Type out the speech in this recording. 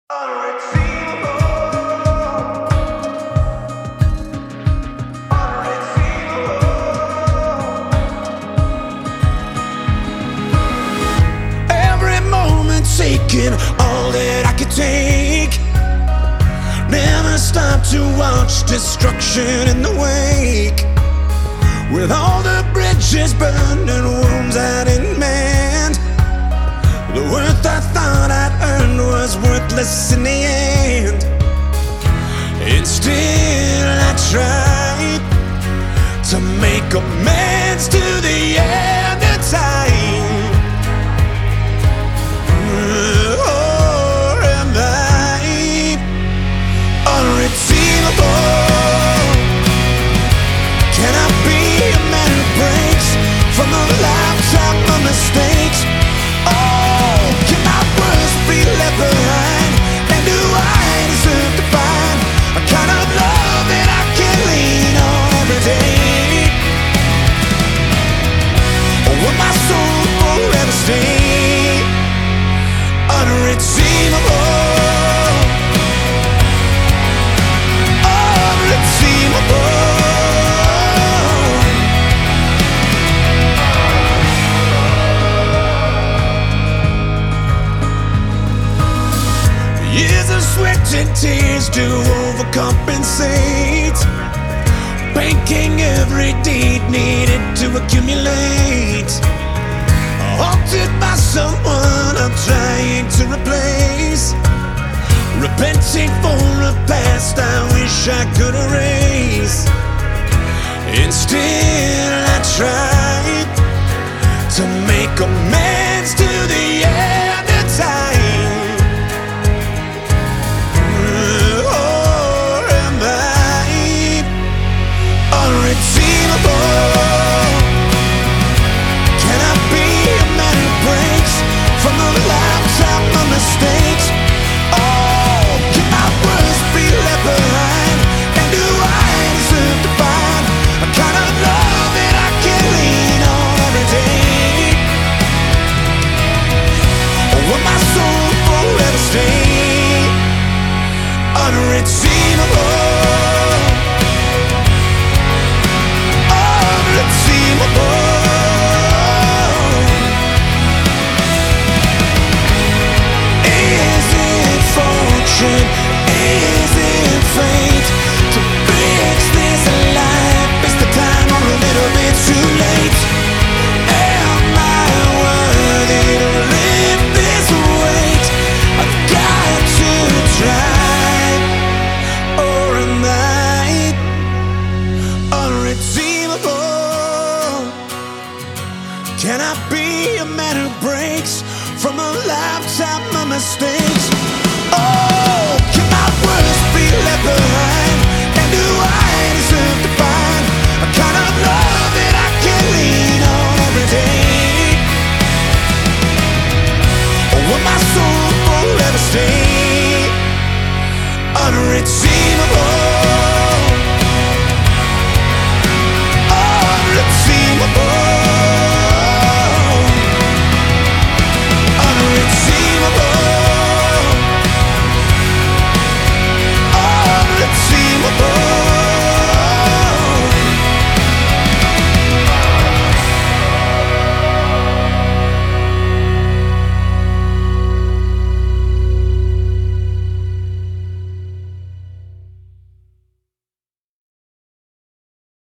Every moment taking all that I could take. Never stop to watch destruction in the wake. With all the bridges burned and wounds I didn't mend, the worth I thought I'd earned was worthless in the end. And still I tried to make amends to the end of time. Or am I unredeemable? Can I be a man who breaks from a lifetime of mistakes? Oh, can my words be left behind? And do I deserve to find a kind of love that I can lean on every day? Or will my soul forever stay unredeemable? Unredeemable. Years of sweat and tears to overcompensate, banking every deed needed to accumulate. Haunted by someone I'm trying to replace, repenting for a past I wish I could erase. And still I tried to make amends